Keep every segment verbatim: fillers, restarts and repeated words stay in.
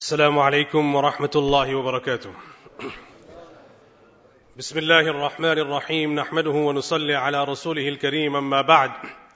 السلام عليكم ورحمة الله وبركاته. بسم الله الرحمن الرحيم. نحمده ونصلي على رسوله الكريم. أما بعد.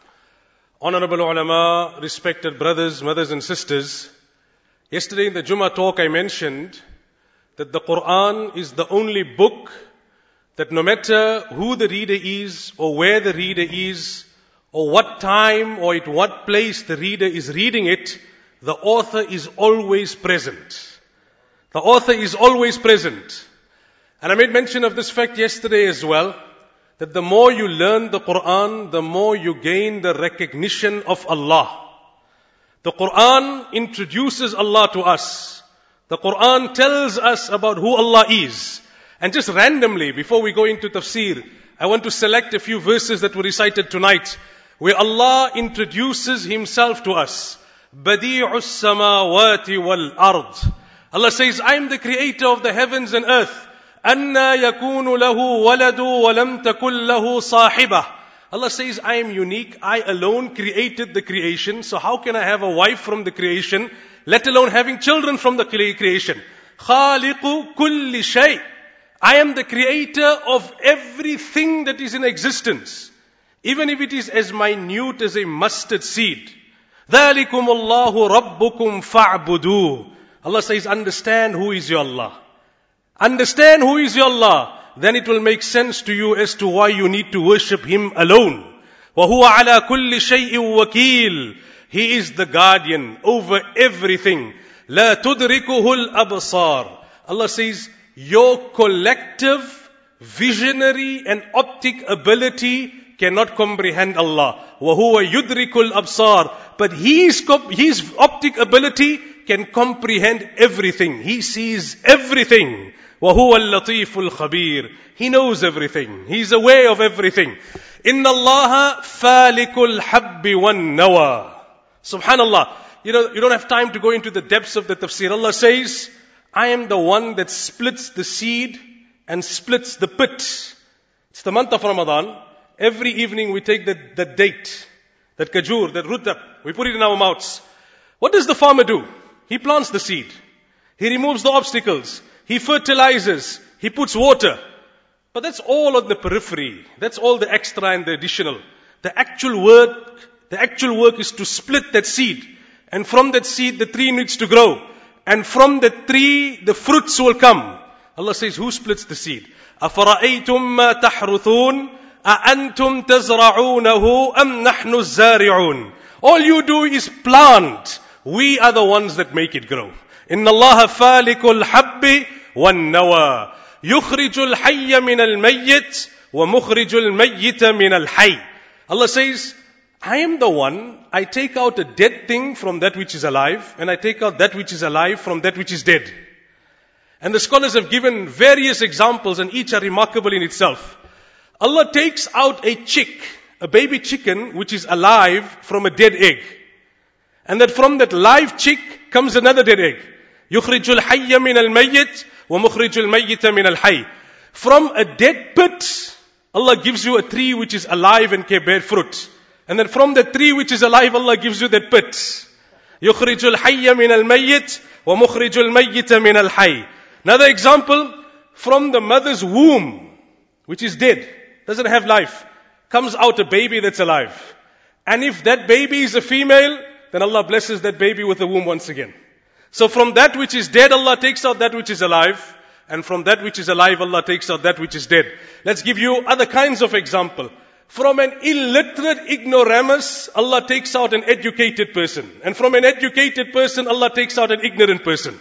Honorable ulama, respected brothers, mothers and sisters, yesterday in the Jummah talk I mentioned that the Quran is the only book that no matter who the reader is or where the reader is or what time or at what place the reader is reading it, the author is always present. The author is always present. And I made mention of this fact yesterday as well, that the more you learn the Quran, the more you gain the recognition of Allah. The Quran introduces Allah to us. The Quran tells us about who Allah is. And just randomly, before we go into tafsir, I want to select a few verses that were recited tonight, where Allah introduces Himself to us. Badi'us samawati wal ard. Allah says, I am the creator of the heavens and earth. Anna yakunu lahu waladu wa lam takul lahu sahibah. Allah says, I am unique. I alone created the creation. So how can I have a wife from the creation, let alone having children from the creation? Khaliqu kulli shay. I am the creator of everything that is in existence. Even if it is as minute as a mustard seed. ذَلِكُمُ اللَّهُ رَبُّكُمْ فَاعْبُدُوهُ. Allah says, understand who is your Allah. Understand who is your Allah. Then it will make sense to you as to why you need to worship Him alone. وَهُوَ عَلَى كُلِّ شَيْءٍ وَكِيلٍ. He is the guardian over everything. لَا تُدْرِكُهُ الْأَبْصَارِ. Allah says, your collective, visionary and optic ability cannot comprehend Allah. وَهُوَ يُدْرِكُ الْأَبْصَارِ. But his, his optic ability can comprehend everything. He sees everything. وَهُوَ اللَّطِيفُ الْخَبِيرُ. He knows everything. He's aware of everything. إِنَّ اللَّهَ فَالِكُ الْحَبِّ وَالنَّوَى. Subhanallah. You know, you don't have time to go into the depths of the tafsir. Allah says, I am the one that splits the seed and splits the pit. It's the month of Ramadan. Every evening we take that, that date, that kajur, that rutab, we put it in our mouths. What does the farmer do? He plants the seed. He removes the obstacles. He fertilizes. He puts water. But that's all on the periphery. That's all the extra and the additional. The actual work, the actual work is to split that seed. And from that seed, the tree needs to grow. And from the tree, the fruits will come. Allah says, who splits the seed? أَفَرَأَيْتُمْ مَا تَحْرُثُونَ أَأَنْتُمْ تَزْرَعُونَهُ أَمْ نَحْنُ الزَّارِعُونَ. All you do is plant. We are the ones that make it grow. إِنَّ اللَّهَ فَالِكُ الْحَبِّ وَالنَّوَى. يُخْرِجُ الْحَيَّ مِنَ الْمَيِّتِ وَمُخْرِجُ الْمَيِّتَ مِنَ الْحَيِّ. Allah says, I am the one, I take out a dead thing from that which is alive, and I take out that which is alive from that which is dead. And the scholars have given various examples, and each are remarkable in itself. Allah takes out a chick, a baby chicken, which is alive from a dead egg. And that from that live chick comes another dead egg. يُخْرِجُ الْحَيَّ مِنَ الْمَيِّتِ وَمُخْرِجُ الْمَيِّتَ مِنَ الْحَيِّ. From a dead pit, Allah gives you a tree which is alive and can bear fruit. And then from the tree which is alive, Allah gives you that pit. يُخْرِجُ الْحَيَّ مِنَ الْمَيِّتِ وَمُخْرِجُ الْمَيِّتَ مِنَ الْحَيِّ. Another example, from the mother's womb, which is dead, doesn't have life, comes out a baby that's alive. And if that baby is a female, then Allah blesses that baby with a womb once again. So from that which is dead, Allah takes out that which is alive. And from that which is alive, Allah takes out that which is dead. Let's give you other kinds of example. From an illiterate ignoramus, Allah takes out an educated person. And from an educated person, Allah takes out an ignorant person.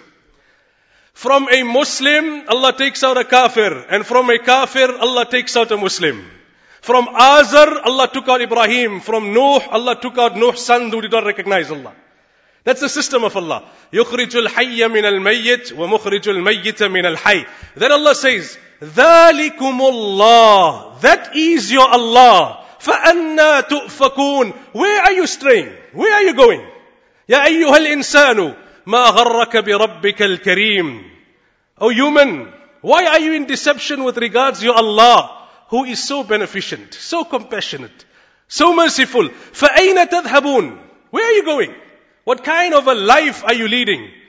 From a Muslim, Allah takes out a kafir. And from a kafir, Allah takes out a Muslim. From Azar, Allah took out Ibrahim. From Nuh, Allah took out Nuh's son who did not recognize Allah. That's the system of Allah. يُخْرِجُ الْحَيَّ مِنَ الْمَيِّتِ وَمُخْرِجُ الْمَيِّتَ مِنَ الْحَيِّ. Then Allah says, ذَلِكُمُ اللَّهِ. That is your Allah. فَأَنَّا تُؤْفَكُونَ. Where are you straying? Where are you going? يَا أَيُّهَا الْإِنسَانُ مَا غَرَّكَ بِرَبِّكَ الْكَرِيمِ. O human, why are you in deception with regards to your Allah, who is so beneficent, so compassionate, so merciful? فَأَيْنَ تَذْهَبُونَ. Where are you going? What kind of a life are you leading?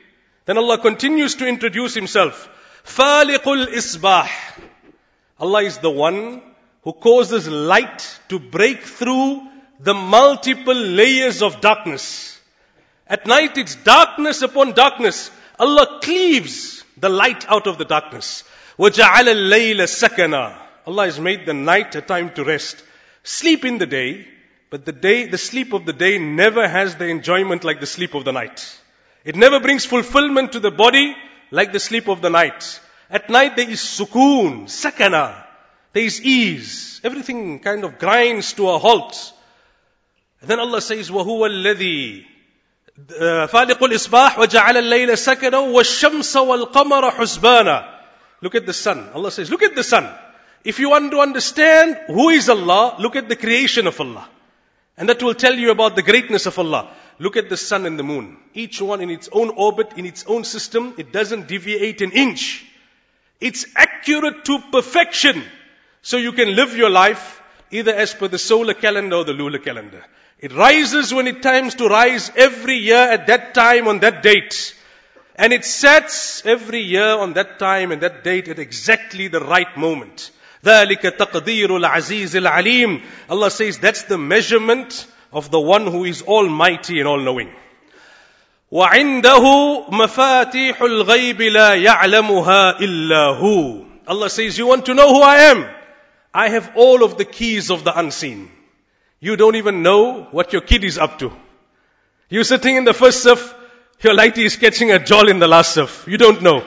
Then Allah continues to introduce Himself. Faliqul Isbah. Allah is the one who causes light to break through the multiple layers of darkness. At night it's darkness upon darkness. Allah cleaves the light out of the darkness. وَجَعَلَ اللَّيْلَ سَكَنًا. Allah has made the night a time to rest. Sleep in the day, but the day, the sleep of the day never has the enjoyment like the sleep of the night. It never brings fulfillment to the body like the sleep of the night. At night there is sukoon, sakana. There is ease. Everything kind of grinds to a halt. And then Allah says, وَهُوَ الَّذِي فَالِقُ الْإِصْبَاحِ وَجَعَلَ اللَّيْلَ سَكَنًا وَالشَّمْسَ وَالْقَمَرَ حُسْبَانًا. Look at the sun. Allah says, look at the sun. If you want to understand who is Allah, look at the creation of Allah. And that will tell you about the greatness of Allah. Look at the sun and the moon. Each one in its own orbit, in its own system. It doesn't deviate an inch. It's accurate to perfection. So you can live your life either as per the solar calendar or the lunar calendar. It rises when it times to rise every year at that time on that date. And it sets every year on that time and that date at exactly the right moment. ذَلِكَ تَقْدِيرُ الْعَزِيزِ الْعَلِيمِ. Allah says that's the measurement of the one who is almighty and all-knowing. وَعِنْدَهُ مَفَاتِحُ الْغَيْبِ لَا يَعْلَمُهَا إِلَّا هُ. Allah says, you want to know who I am? I have all of the keys of the unseen. You don't even know what your kid is up to. You're sitting in the first surf, your lighty is catching a jawl in the last surf. You don't know.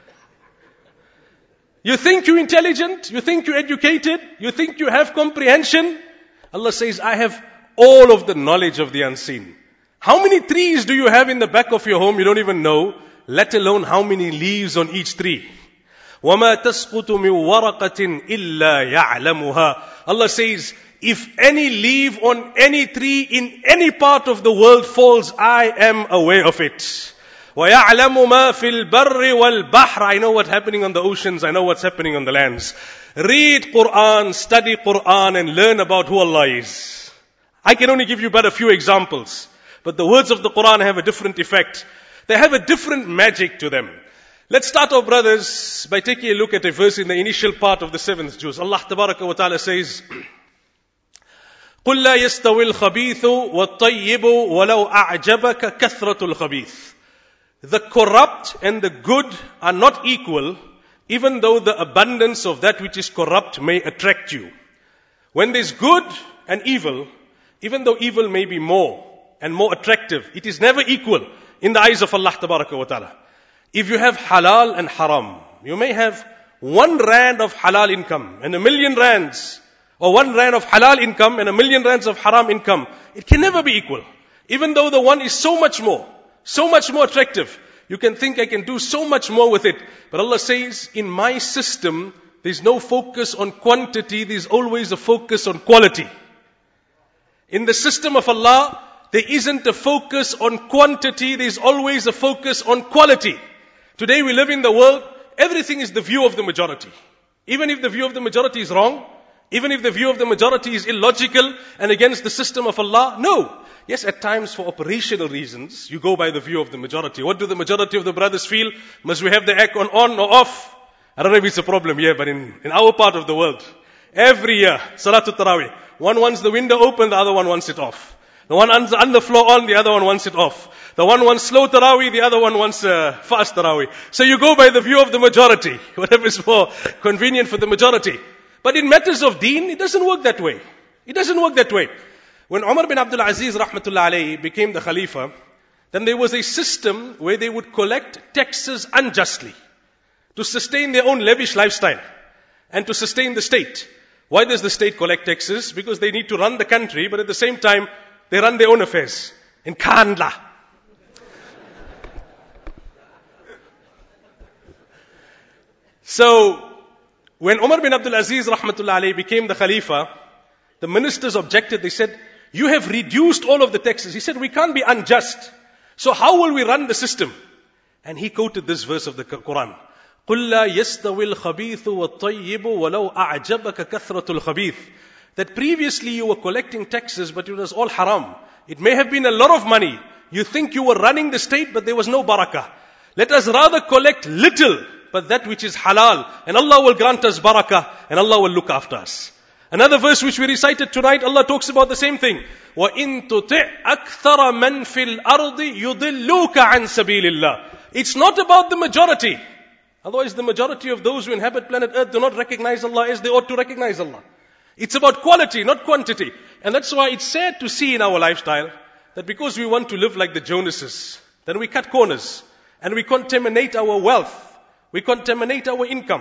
You think you're intelligent, you think you're educated, you think you have comprehension. Allah says, I have all of the knowledge of the unseen. How many trees do you have in the back of your home? You don't even know, let alone how many leaves on each tree. وَمَا تَسْقُطُ مِنْ وَرَقَةٍ إِلَّا يَعْلَمُهَا. Allah says, if any leaf on any tree in any part of the world falls, I am aware of it. وَيَعْلَمُ مَا فِي الْبَرِّ وَالْبَحْرِ. I know what's happening on the oceans, I know what's happening on the lands. Read Quran, study Quran and learn about who Allah is. I can only give you but a few examples. But the words of the Quran have a different effect. They have a different magic to them. Let's start off, brothers, by taking a look at a verse in the initial part of the seventh juz. Allah Tabaraka wa Ta'ala says, قُلْ لَا يَسْتَوِي الْخَبِيثُ وَالطَّيِّبُ وَلَوْ أَعْجَبَكَ كَثْرَةُ الْخَبِيثِ. The corrupt and the good are not equal, even though the abundance of that which is corrupt may attract you. When there's good and evil, even though evil may be more and more attractive, it is never equal in the eyes of Allah Tabaraka wa Ta'ala. If you have halal and haram, you may have one rand of halal income and a million rands, or one rand of halal income and a million rands of haram income. It can never be equal. Even though the one is so much more, so much more attractive. You can think I can do so much more with it. But Allah says, in my system, there's no focus on quantity, there's always a focus on quality. In the system of Allah, there isn't a focus on quantity, there's always a focus on quality. Today we live in the world, everything is the view of the majority. Even if the view of the majority is wrong, even if the view of the majority is illogical and against the system of Allah, no. Yes, at times for operational reasons, you go by the view of the majority. What do the majority of the brothers feel? Must we have the air on on or off? I don't know if it's a problem here, but in, in our part of the world, every year, Salatul Taraweeh, one wants the window open, the other one wants it off. The one on the, on the floor on, the other one wants it off. The one wants slow Taraweeh, the other one wants uh, fast Taraweeh. So you go by the view of the majority, whatever is more convenient for the majority. But in matters of deen, it doesn't work that way. It doesn't work that way. When Umar bin Abdul Aziz rahmatullah alayhi became the Khalifa, then there was a system where they would collect taxes unjustly to sustain their own lavish lifestyle and to sustain the state. Why does the state collect taxes? Because they need to run the country, but at the same time, they run their own affairs. In Kandla. So, when Umar bin Abdul Aziz rahmatullah alayhi became the Khalifa, the ministers objected. They said, you have reduced all of the taxes. He said, we can't be unjust. So how will we run the system? And he quoted this verse of the Quran. قُلْ لَا يَسْتَوِي الْخَبِيثُ وَالطَّيِّبُ وَلَوْ أَعْجَبَكَ كَثْرَةُ الْخَبِيثِ. That previously you were collecting taxes, but it was all haram. It may have been a lot of money. You think you were running the state, but there was no barakah. Let us rather collect little, but that which is halal. And Allah will grant us barakah, and Allah will look after us. Another verse which we recited tonight, Allah talks about the same thing. وَإِن تُطِعْ أَكْثَرَ مَنْ فِي الْأَرْضِ يُضِلُّوكَ عَنْ سَبِيلِ اللَّهِ. It's not about the majority. Otherwise the majority of those who inhabit planet Earth do not recognize Allah as they ought to recognize Allah. It's about quality, not quantity. And that's why it's sad to see in our lifestyle that because we want to live like the Jonases, then we cut corners and we contaminate our wealth. We contaminate our income.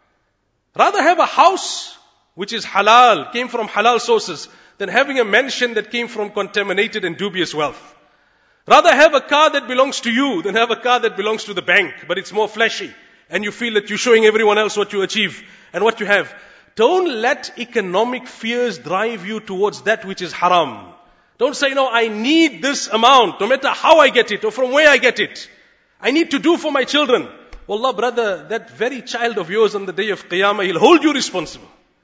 Rather have a house which is halal, came from halal sources, than having a mansion that came from contaminated and dubious wealth. Rather have a car that belongs to you than have a car that belongs to the bank, but it's more flashy. And you feel that you're showing everyone else what you achieve and what you have. Don't let economic fears drive you towards that which is haram. Don't say, no, I need this amount, no matter how I get it or from where I get it. I need to do for my children. Wallah, brother, that very child of yours on the day of Qiyamah, he'll hold you responsible.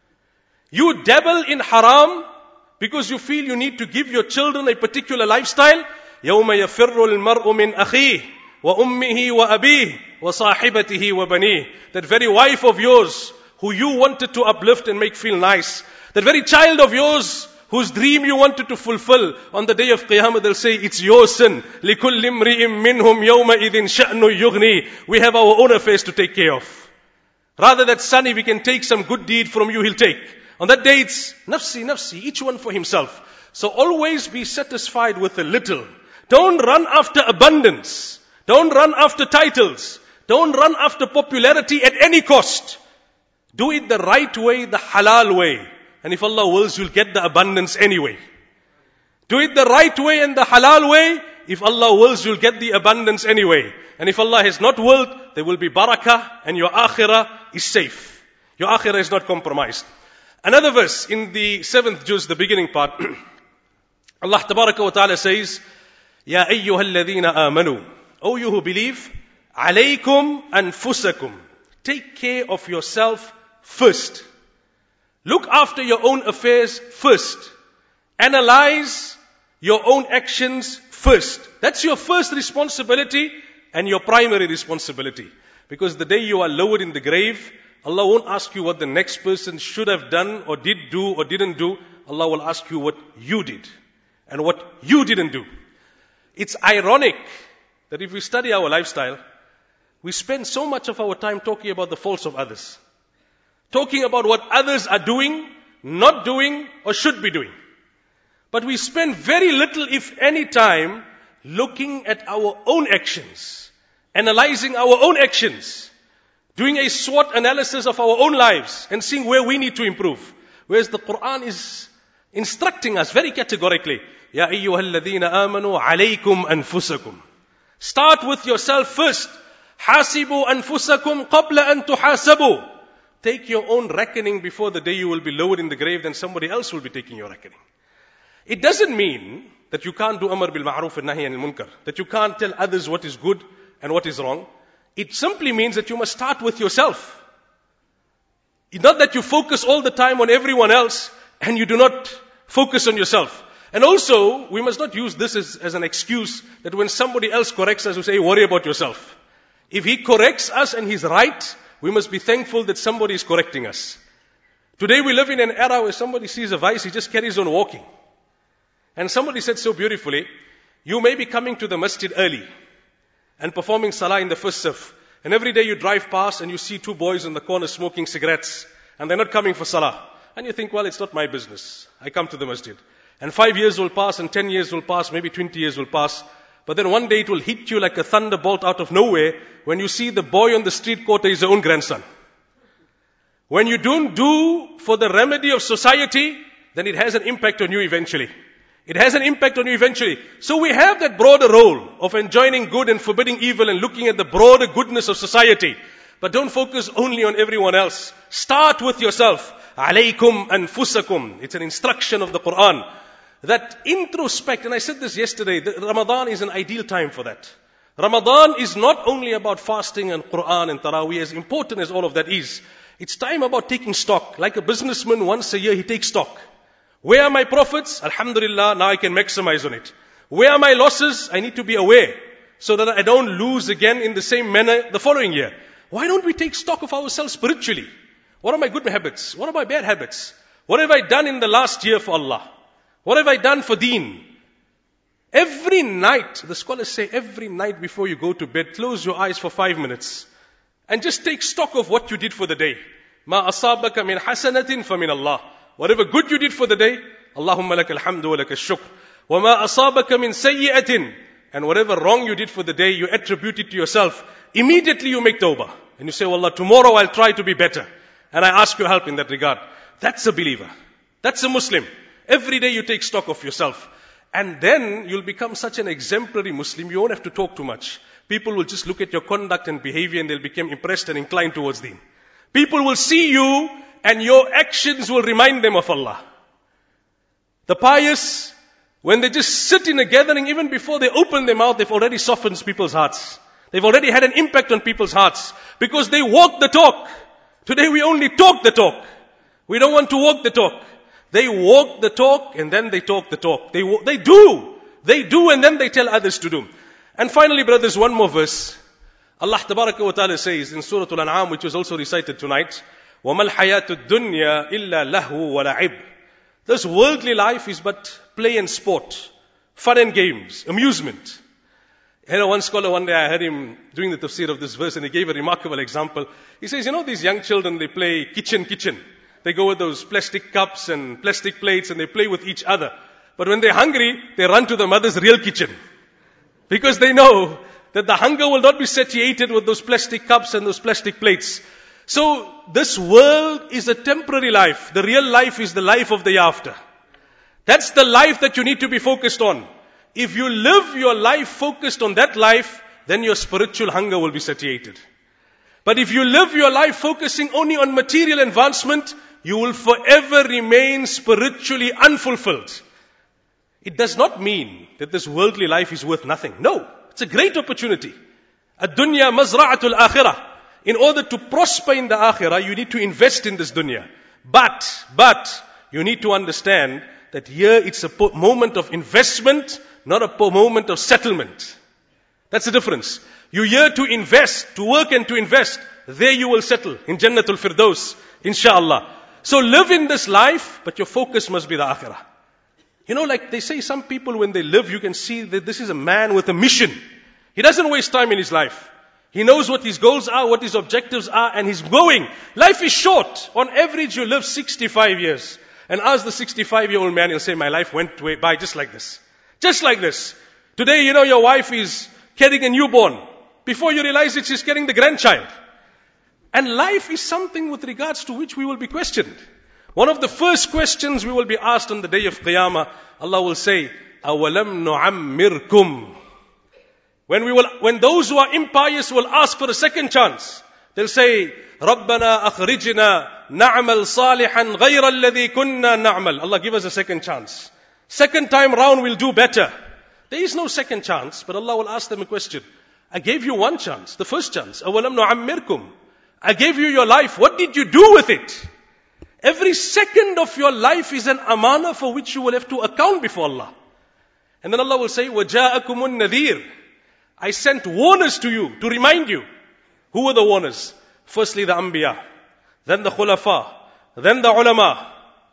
You dabble in haram because you feel you need to give your children a particular lifestyle. يَوْمَ يَفِرُّ الْمَرْءُ مِنْ أَخِيهِ وَأُمِّهِ وَأَبِيهِ وَصَاحِبَتِهِ وَبَنِيهِ. That very wife of yours who you wanted to uplift and make feel nice. That very child of yours whose dream you wanted to fulfill. On the day of Qiyamah they'll say, it's your sin. لِكُلِّ امْرِئٍ مِّنْهُمْ يَوْمَئِذٍ شَأْنُ يُغْنِي. We have our own affairs to take care of. Rather that son, if he can take some good deed from you, he'll take. On that day it's nafsi, nafsi, each one for himself. So always be satisfied with a little. Don't run after abundance. Don't run after titles. Don't run after popularity at any cost. Do it the right way, the halal way. And if Allah wills, you'll get the abundance anyway. Do it the right way and the halal way. If Allah wills, you'll get the abundance anyway. And if Allah has not willed, there will be barakah and your akhirah is safe. Your akhirah is not compromised. Another verse in the seventh juz, the beginning part. Allah tabaraka wa ta'ala says, Ya ayyuha alladhina amanu. O you who believe, alaykum anfusakum. Take care of yourself first. Look after your own affairs first. Analyze your own actions first. That's your first responsibility and your primary responsibility. Because the day you are lowered in the grave, Allah won't ask you what the next person should have done or did do or didn't do. Allah will ask you what you did and what you didn't do. It's ironic that if we study our lifestyle, we spend so much of our time talking about the faults of others. Talking about what others are doing, not doing, or should be doing. But we spend very little, if any time, looking at our own actions, analyzing our own actions, doing a SWOT analysis of our own lives, and seeing where we need to improve. Whereas the Quran is instructing us very categorically, Ya ayyuhalladhina amanu alaykum anfusakum. Start with yourself first. Hasibu anfusakum qabla an tuhasabu. Take your own reckoning before the day you will be lowered in the grave, then somebody else will be taking your reckoning. It doesn't mean that you can't do amr bil ma'ruf and nahi anil munkar, that you can't tell others what is good and what is wrong. It simply means that you must start with yourself. It's not that you focus all the time on everyone else and you do not focus on yourself. And also, we must not use this as, as an excuse that when somebody else corrects us, we say, hey, worry about yourself. If he corrects us and he's right, we must be thankful that somebody is correcting us. Today we live in an era where somebody sees a vice, he just carries on walking. And somebody said so beautifully, you may be coming to the masjid early and performing salah in the first saf. And every day you drive past and you see two boys in the corner smoking cigarettes and they're not coming for salah. And you think, well, it's not my business. I come to the masjid. And five years will pass and ten years will pass, maybe twenty years will pass. But then one day it will hit you like a thunderbolt out of nowhere when you see the boy on the street corner is your own grandson. When you don't do for the remedy of society, then it has an impact on you eventually. It has an impact on you eventually. So we have that broader role of enjoining good and forbidding evil and looking at the broader goodness of society. But don't focus only on everyone else. Start with yourself. Alaykum anfusakum. It's an instruction of the Quran. That introspect, and I said this yesterday, that Ramadan is an ideal time for that. Ramadan is not only about fasting and Quran and Taraweeh, as important as all of that is. It's time about taking stock. Like a businessman, once a year he takes stock. Where are my profits? Alhamdulillah, now I can maximize on it. Where are my losses? I need to be aware. so that I don't lose again in the same manner the following year. Why don't we take stock of ourselves spiritually? What are my good habits? What are my bad habits? What have I done in the last year for Allah? What have I done for deen? Every night, the scholars say, every night before you go to bed, close your eyes for five minutes and just take stock of what you did for the day. Ma asabaka min hasanatin fa min Allah. Whatever good you did for the day, Allahumma lakal hamdu wa lakal shukr. Wa ma asabaka min sayyi'atin. And whatever wrong you did for the day, you attribute it to yourself. Immediately you make tawbah. And you say, well, Allah, tomorrow I'll try to be better. And I ask your help in that regard. That's a believer. That's a Muslim. Every day you take stock of yourself. And then you'll become such an exemplary Muslim, you won't have to talk too much. People will just look at your conduct and behavior and they'll become impressed and inclined towards deen. People will see you and your actions will remind them of Allah. The pious, when they just sit in a gathering, even before they open their mouth, they've already softened people's hearts. They've already had an impact on people's hearts because they walk the talk. Today we only talk the talk. We don't want to walk the talk. They walk the talk and then they talk the talk. They, they do. They do and then they tell others to do. And finally, brothers, one more verse. Allah Tabaraka wa Ta'ala says in Surah Al-An'am, which was also recited tonight, وَمَا الْحَيَاةُ الدُّنْيَا إِلَّا لَهْوُ وَلَعِبْ. This worldly life is but play and sport, fun and games, amusement. You know, one scholar, one day I heard him doing the tafsir of this verse and he gave a remarkable example. He says, you know, these young children, they play kitchen, kitchen. They go with those plastic cups and plastic plates and they play with each other. But when they're hungry, they run to the mother's real kitchen. Because they know that the hunger will not be satiated with those plastic cups and those plastic plates. So this world is a temporary life. The real life is the life of the after. That's the life that you need to be focused on. If you live your life focused on that life, then your spiritual hunger will be satiated. But if you live your life focusing only on material advancement, you will forever remain spiritually unfulfilled. It does not mean that this worldly life is worth nothing. No, it's a great opportunity. Ad-dunya mazra'atul akhirah. In order to prosper in the akhirah, you need to invest in this dunya. But, but, you need to understand that here it's a po- moment of investment, not a po- moment of settlement. That's the difference. You're here to invest, to work and to invest. There you will settle in Jannatul Firdaus, inshallah. So live in this life, but your focus must be the akhirah. You know, like they say, some people when they live, you can see that this is a man with a mission. He doesn't waste time in his life. He knows what his goals are, what his objectives are, and he's going. Life is short. On average, you live sixty-five years. And ask the sixty-five-year-old man, he'll say, my life went by just like this. Just like this. Today, you know, your wife is carrying a newborn. Before you realize it, she's carrying the grandchild. And life is something with regards to which we will be questioned. One of the first questions we will be asked on the day of Qiyamah, Allah will say, أَوَلَمْ نُعَمِّرْكُمْ. When we will, when those who are impious will ask for a second chance, they'll say, رَبَّنَا أَخْرِجْنَا نَعْمَلْ صَالِحًا غَيْرَ الَّذِي كُنَّا نَعْمَلْ. Allah, give us a second chance. Second time round we'll do better. There is no second chance, but Allah will ask them a question. I gave you one chance, the first chance. أَوَلَمْ نُعَمِّرْكُمْ. I gave you your life. What did you do with it? Every second of your life is an amana for which you will have to account before Allah. And then Allah will say, وَجَاءَكُمُ النَّذِيرُ. I sent warners to you, to remind you. Who were the warners? Firstly the Anbiya, then the Khulafa, then the Ulama.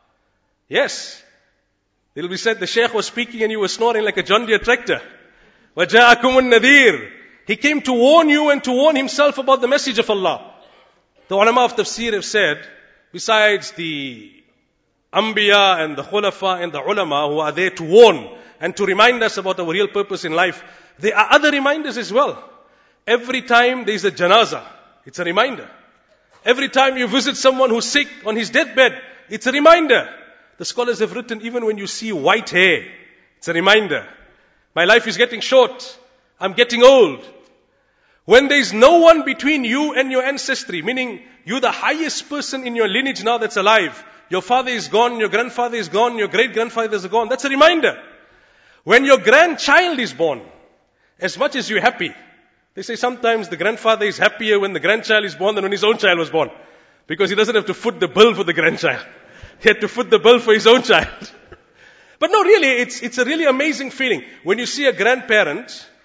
Yes. It will be said the Shaykh was speaking and you were snoring like a John Deere tractor. وَجَاءَكُمُ النَّذِيرُ. He came to warn you and to warn himself about the message of Allah. The ulama of tafsir have said, besides the Anbiya and the Khulafa and the ulama who are there to warn and to remind us about our real purpose in life, there are other reminders as well. Every time there is a janazah, it's a reminder. Every time you visit someone who's sick on his deathbed, it's a reminder. The scholars have written, even when you see white hair, it's a reminder. My life is getting short. I'm getting old. When there is no one between you and your ancestry, meaning you're the highest person in your lineage now that's alive. Your father is gone, your grandfather is gone, your great-grandfather is gone. That's a reminder. When your grandchild is born, as much as you're happy, they say sometimes the grandfather is happier when the grandchild is born than when his own child was born. Because he doesn't have to foot the bill for the grandchild. He had to foot the bill for his own child. But no, really, it's, it's a really amazing feeling. When you see a grandparent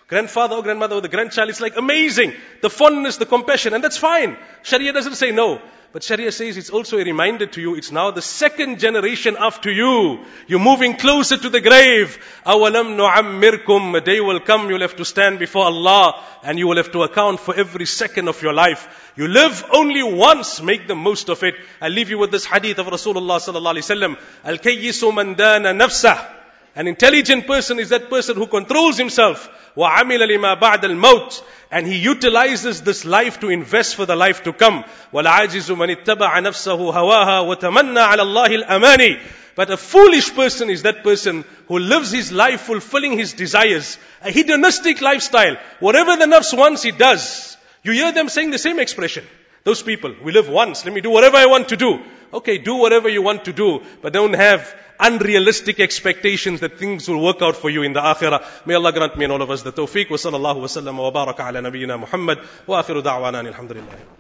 grandfather or grandmother or the grandchild, it's like amazing. The fondness, the compassion, and that's fine. Sharia doesn't say no. But Sharia says it's also a reminder to you, it's now the second generation after you. You're moving closer to the grave. أَوَلَمْ نُعَمِّرْكُمْ A day will come, you'll have to stand before Allah, and you will have to account for every second of your life. You live only once, make the most of it. I'll leave you with this hadith of Rasulullah sallallahu alaihi wasallam. Al-kayyisu man dana nafsah. An intelligent person is that person who controls himself. وَعَمِلَ لِمَا بَعْدَ الْمَوْتِ And he utilizes this life to invest for the life to come. وَالْعَاجِزُ مَنِ اتَّبَعَ نَفْسَهُ هَوَاهَا وَتَمَنَّى عَلَى اللَّهِ الْأَمَانِ But a foolish person is that person who lives his life fulfilling his desires. A hedonistic lifestyle. Whatever the nafs wants, he does. You hear them saying the same expression. Those people, we live once, let me do whatever I want to do. Okay, do whatever you want to do, but don't have unrealistic expectations that things will work out for you in the akhirah. May Allah grant me and all of us the tawfiq. Wa sallallahu wa sallam wa baraka ala nabiyyina Muhammad. Wa akhiru da'wana alhamdulillah.